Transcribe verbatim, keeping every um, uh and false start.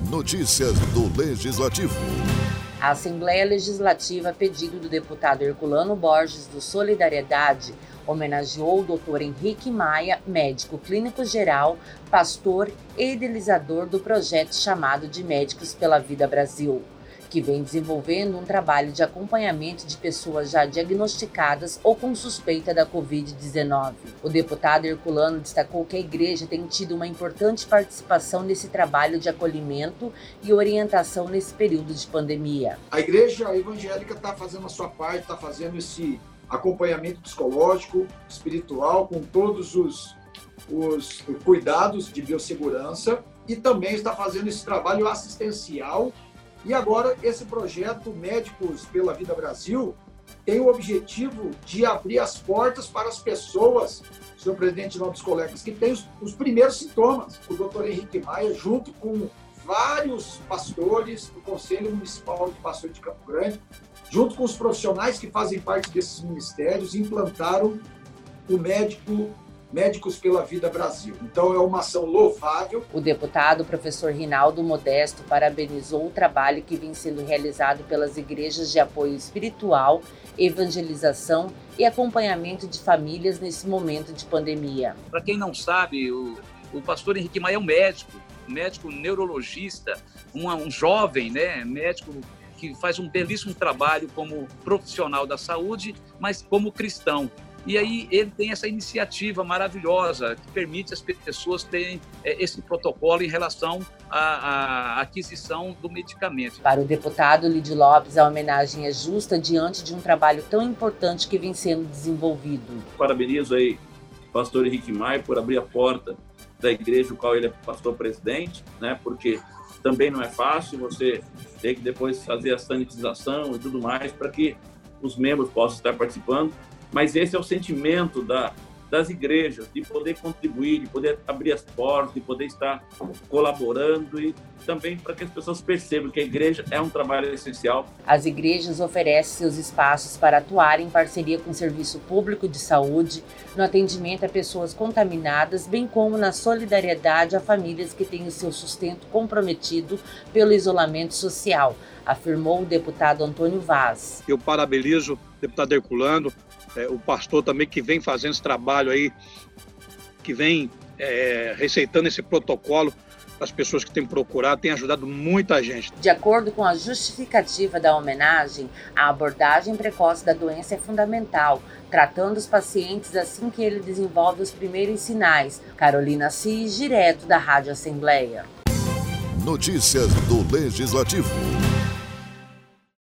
Notícias do Legislativo. A Assembleia Legislativa, a pedido do deputado Herculano Borges, do Solidariedade, homenageou o doutor Henrique Maia, médico clínico geral, pastor e idealizador do projeto chamado de Médicos pela Vida Brasil, que vem desenvolvendo um trabalho de acompanhamento de pessoas já diagnosticadas ou com suspeita da covid dezenove. O deputado Herculano destacou que a igreja tem tido uma importante participação nesse trabalho de acolhimento e orientação nesse período de pandemia. A igreja evangélica está fazendo a sua parte, está fazendo esse acompanhamento psicológico, espiritual, com todos os, os cuidados de biossegurança, e também está fazendo esse trabalho assistencial. E agora, esse projeto Médicos pela Vida Brasil tem o objetivo de abrir as portas para as pessoas, senhor presidente e nobres colegas, que têm os, os primeiros sintomas. O doutor Henrique Maia, junto com vários pastores do Conselho Municipal de Pastores de Campo Grande, junto com os profissionais que fazem parte desses ministérios, implantaram o médico Médicos pela Vida Brasil. Então é uma ação louvável. O deputado professor Rinaldo Modesto parabenizou o trabalho que vem sendo realizado pelas igrejas de apoio espiritual, evangelização e acompanhamento de famílias nesse momento de pandemia. Para quem não sabe, o, o pastor Henrique Maia é um médico, médico neurologista, um, um jovem, né, médico que faz um belíssimo trabalho como profissional da saúde, mas como cristão. E aí ele tem essa iniciativa maravilhosa que permite às pessoas terem é, esse protocolo em relação à, à aquisição do medicamento. Para o deputado Lidio Lopes, a homenagem é justa diante de um trabalho tão importante que vem sendo desenvolvido. Parabenizo aí o pastor Henrique Maia por abrir a porta da igreja, o qual ele é pastor-presidente, né? Porque também não é fácil você ter que depois fazer a sanitização e tudo mais para que os membros possam estar participando. Mas esse é o sentimento da, das igrejas, de poder contribuir, de poder abrir as portas, de poder estar colaborando e também para que as pessoas percebam que a igreja é um trabalho essencial. As igrejas oferecem seus espaços para atuar em parceria com o Serviço Público de Saúde, no atendimento a pessoas contaminadas, bem como na solidariedade a famílias que têm o seu sustento comprometido pelo isolamento social, afirmou o deputado Antônio Vaz. Eu parabenizo o deputado Herculano, É, o pastor também que vem fazendo esse trabalho aí, que vem é, receitando esse protocolo para as pessoas que têm procurado, tem ajudado muita gente. De acordo com a justificativa da homenagem, a abordagem precoce da doença é fundamental, tratando os pacientes assim que ele desenvolve os primeiros sinais. Carolina Cis, direto da Rádio Assembleia. Notícias do Legislativo.